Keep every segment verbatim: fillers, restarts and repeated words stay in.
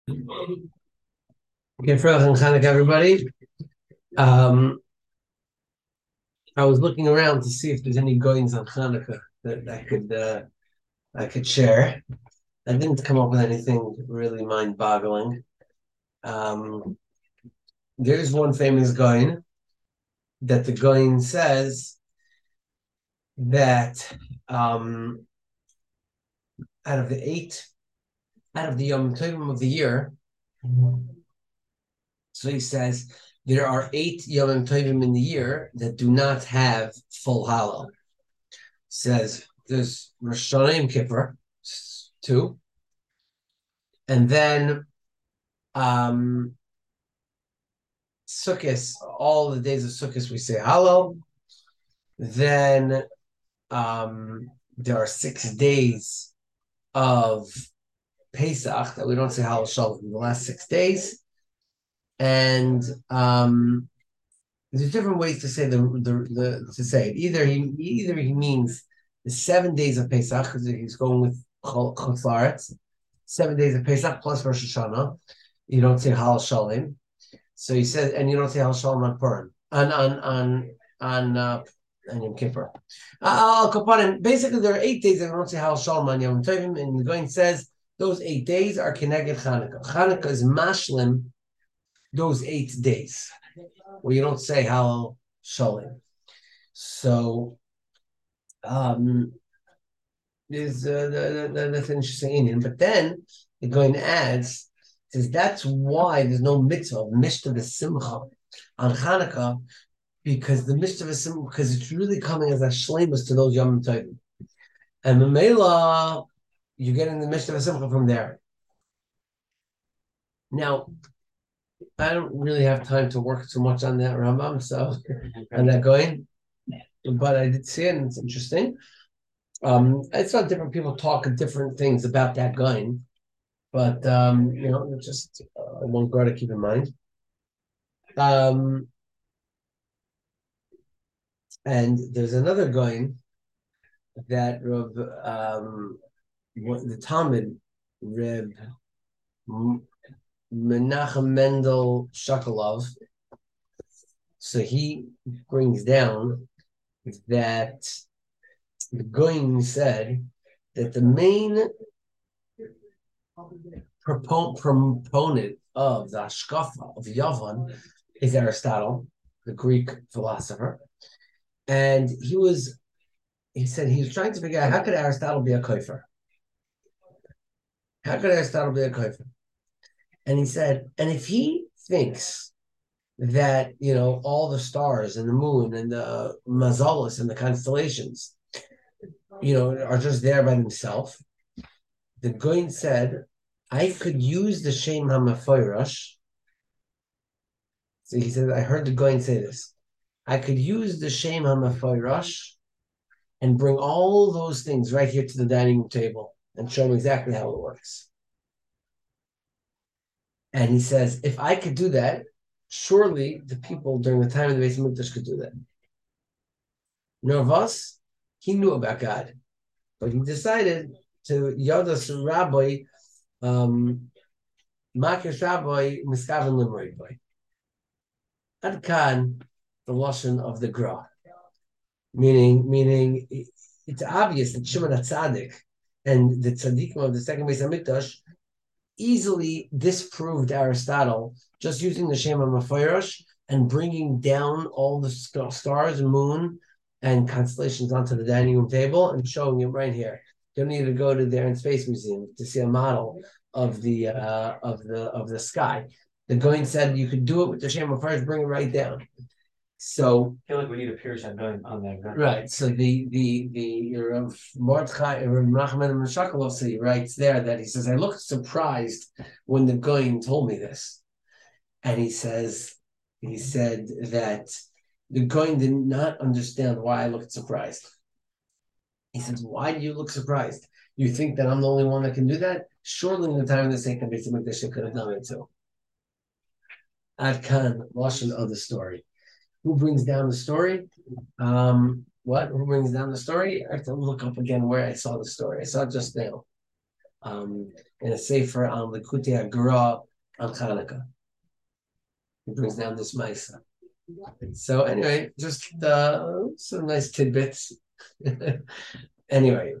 Okay, Frozen Chanukah, everybody. Um, I was looking around to see if there's any goings on Hanukkah that I could uh, I could share. I didn't come up with anything really mind-boggling. Um, there's one famous goin that the goin says that um, out of the eight, out of the Yom Tovim of the year, so he says there are eight Yom Tovim in the year that do not have full Hallel. Says there's Rosh Hashanah Yom Kippur, two, and then um, Sukkot. All the days of Sukkot we say Hallel. Then um, there are six days of Pesach that we don't say Hallel Shalom in the last six days, and um, there's different ways to say the, the, the to say it. Either he either he means the seven days of Pesach because he's going with Chutz La'aretz, seven days of Pesach plus Rosh Hashanah. You don't say Hal Shalom. So he says, and you don't say Hal Shalom on Purim, on on on on uh, on Yom Kippur. Uh, Al Kapanim. Basically, there are eight days that we don't say Hal Shalom on Yom Tovim, and the going says those eight days are Keneged Chanukah. Chanukah is mashlim those eight days where you don't say Hal Shalom. So um, is uh, the, the, that's an interesting Indian. But then the going adds says that's why there's no mitzvah of Mishta V'Simcha on Hanukkah, because the Mishta V'Simcha, because it's really coming as a shlemus to those Yom Tovim. And Mamela, you're getting the Mishta V'Simcha from there. Now, I don't really have time to work too much on that Rambam, so on that going, but I did see it, and it's interesting. Um, I saw different people talk different things about that going, but um, you know, it's just uh, one guard to keep in mind. Um, and there's another going that Reb, um, the Talmud, Reb Menachem Mendel Shakalov. So he brings down that the Goyim said that the main proponent of the Hashkafa of Yavan is Aristotle, the Greek philosopher. And he was, he said he was trying to figure out how could Aristotle be a kofer? How could Aristotle be a kofer? And he said, and if he thinks that, you know, all the stars and the moon and the mazalas and the constellations, you know, are just there by themselves, the Goin said, I could use the Shem HaMafoirash. So he said, I heard the Goin say this. I could use the Shem HaMafoirash and bring all those things right here to the dining room table and show them exactly how it works. And he says, if I could do that, surely the people during the time of the Beis Hamikdash could do that. Nervous, he knew about God, but he decided to Yodas Rabbi, um, Makish Rabbi, Miskavan Limrei Boy. Adkan, the lashon of the Gra, meaning meaning it's obvious that Shimon HaTzadik and the tzaddikim of the second Beis Hamikdash easily disproved Aristotle just using the Shem HaMafoirash and bringing down all the stars, moon, and constellations onto the dining room table and showing it right here. You don't need to go to the Air and Space Museum to see a model of the uh, of the of the sky. The Goin said you could do it with the Shem HaMafoirash, bring it right down. So I feel like we need a Pirush going on that. Right. So the the the Rav Mordechai Rav Menachem Shakalov, so he writes there that he says, I looked surprised when the Goin told me this. And he says, he said that the Goin did not understand why I looked surprised. He says, why do you look surprised? You think that I'm the only one that can do that? Surely in the time of the second Beis Hamikdash could have done it too. Ad Khan, lashon of the story. Who brings down the story? Um, what? Who brings down the story? I have to look up again where I saw the story. I saw it just now. um, in a sefer on Likutei Hagara on Hanukkah. He brings down this Maisa. So anyway, just uh, some nice tidbits. Anyway,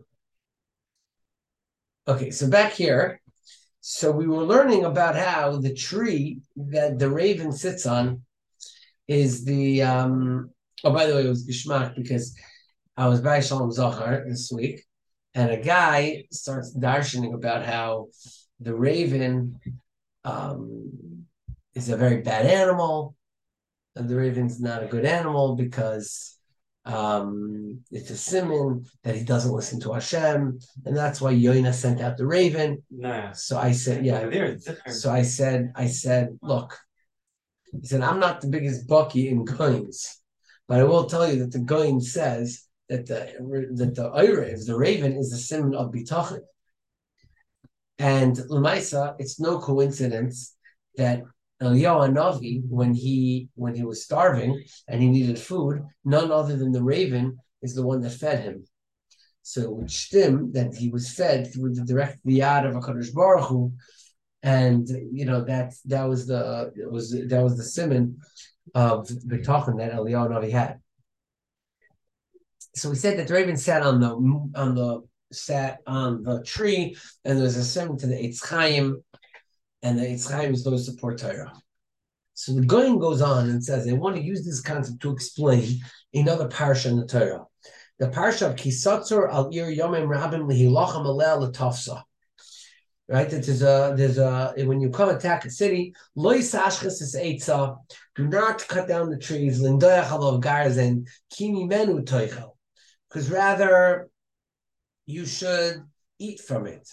okay, so back here, so we were learning about how the tree that the raven sits on is the um. Oh, by the way, it was Gishmak because I was by Shalom Zachar this week, and a guy starts darshaning about how the raven um, is a very bad animal, and the raven's not a good animal because um, it's a simon that he doesn't listen to Hashem, and that's why Yoina sent out the raven. Nah. So I said, yeah. So I said, I said, look, he said, I'm not the biggest bucky in Goins, but I will tell you that the Goin says that the that the Erev, the raven, is the simon of Bitachon. And Lamaisa, it's no coincidence that Eliyahu Hanavi, when he when he was starving and he needed food, none other than the raven is the one that fed him. So it would shtim that he was fed through the direct viyad of HaKadosh Baruch Hu, and you know that that was the it was that was the simon of the Bitachon that Eliyahu Hanavi had. So we said that the raven sat on the on the sat on the tree, and there's a simon to the Eitz Chaim, and the Eitz Chaim is those support Torah. So the Goyen goes on and says they want to use this concept to explain another parsha in the Torah, the parsha of Kisatzur al Ir Yomim Rabim Lihilacham Alel Latafsa. Right, that there's a there's a when you come attack a city, Lo Yisashchis is Eitza, do not cut down the trees, Lindoyach Alav Garzen, Kimi Menu Toichel, because rather you should eat from it.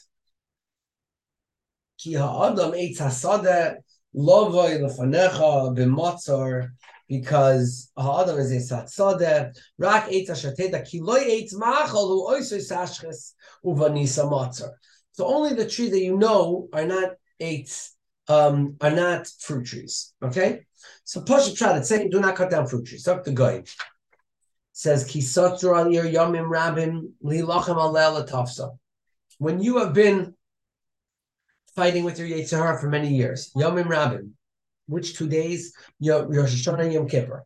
Ki ha'adam eitz hasadeh lovoi lefanecha b'matzor, because ha'adam is eitz hasadeh rak eitz hashateda ki loy eitz ma'achal hu oisoi sashches uvanisa matzor. So only the trees that you know are not eitz, um, are not fruit trees. Okay, so Pasha Pshat, it's saying do not cut down fruit trees. Talk to Goy. Says ki sotzur al ir yomim rabim lilachem alel atafsa. When you have been fighting with your Yetzer Hara for many years, Yomim Rabim, which two days? Rosh Hashanah and Yom Kippur.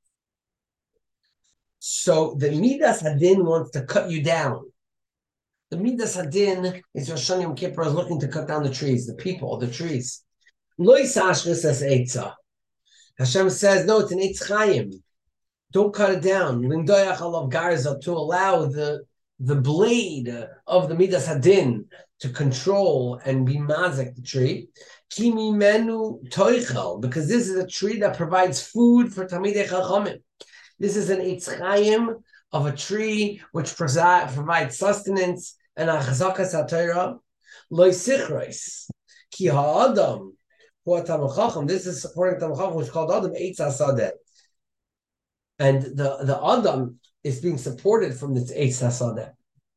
So the Midas Hadin wants to cut you down. The Midas Hadin is Rosh Hashanah Yom Kippur is looking to cut down the trees, the people, the trees. Lo Yisashris says Eitza. Hashem says, no, it's an Eitz Chaim. Don't cut it down. Lindoyach alav garza, to allow the the blade of the Midas Hadin to control and be mazik the tree. Kimi menu toichel, because this is a tree that provides food for Talmidei Chachamim. This is an Eitz Chaim of a tree which provides sustenance and achzakas haTorah. Lo sichros ki ha'adam hu Talmid Chacham. This is supporting Talmid Chacham, which is called Adam Eitz Hasadeh. And the, the Adam is being supported from this Eitz Hasadeh.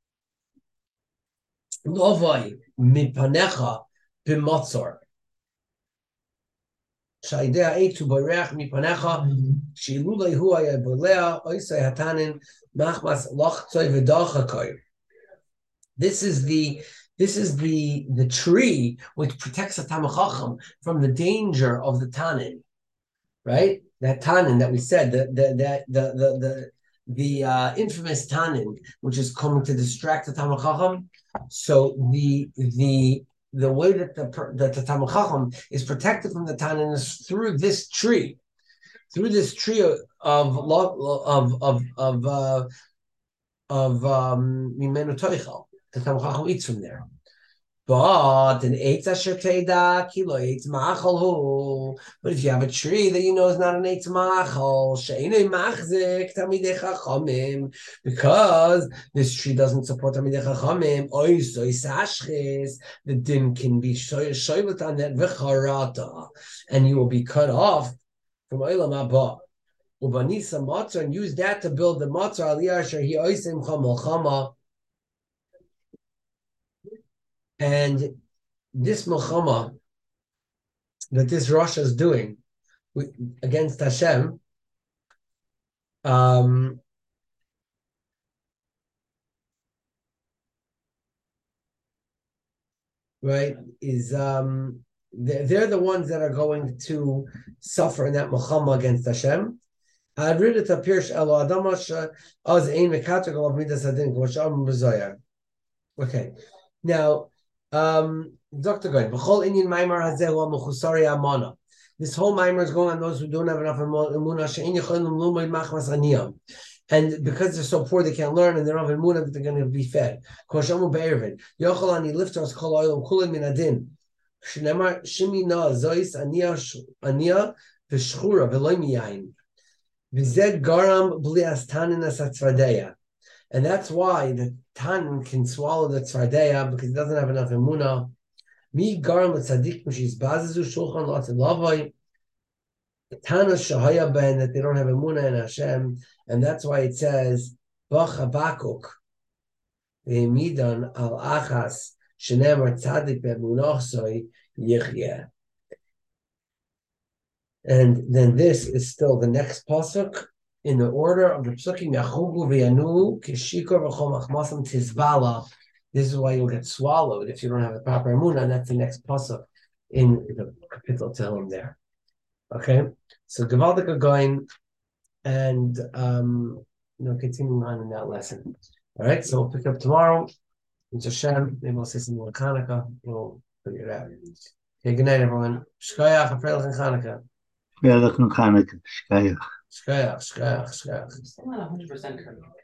Lovai mipanecha b'matzor. Shaidea eitu boreach mipanecha shilulei hu haya bolea oisei hatanin machmas lachtzoi v'dachakoy. This is the this is the the tree which protects the Talmid Chacham from the danger of the tanin, right? That tanin that we said, the the the the the, the, the uh, infamous tanin, which is coming to distract the Talmid Chacham. So the the the way that the that the Talmid Chacham is protected from the tanin is through this tree, through this tree of of of of uh, of um Mimenu Toichel. The Talmid Chacham eats from there. But an eitz asher teida kilo eitz ma'achal. But if you have a tree that you know is not an eitz ma'achal, she'inei machzik Talmidei Chachamim, because this tree doesn't support Talmidei Chachamim, oy soy sashches, the din can be shoyvet on that v'charata, and you will be cut off from olam haba. Ubanisa matzah, and use that to build the matzah aliyah asher hi oisim chamol chama. And this milchama that this Rosh is doing against Hashem, um, right, is um they're, they're the ones that are going to suffer in that milchama against Hashem. Okay. Now, um, Doctor Goin, this whole Maimer is going on those who don't have enough emunah. And because they're so poor, they can't learn, and they're not emunah, they're going to be fed. And that's why the Tan can swallow the tzvardeya because he doesn't have enough emunah. Mi garam l'tzadik mishis bazizu shulchan latzid lavoi. Tana shahaya ben that they don't have emunah in Hashem, and that's why it says Bach Habakuk midan al achas shenemar tzadik be'emunachsoi yichyeh. And then this is still the next pasuk in the order of the psukim. Yachugu v'yanu kishikor v'chol machmasam tizbala. This is why you'll get swallowed if you don't have the proper emunah, and that's the next pasuk in the kapitel Tehillim there. Okay, so Gavaldik Gagoin, and um, you know, continuing on in that lesson. All right, so we'll pick up tomorrow. It's Hashem. Maybe we'll say something on Hanukkah. We'll figure it out. Okay, good night, everyone. Shkoyach, Afreilach, and Hanukkah. Afreilach and Hanukkah. Shkoyach. Shkoyach, shkoyach, shkoyach. Still not one hundred percent correct.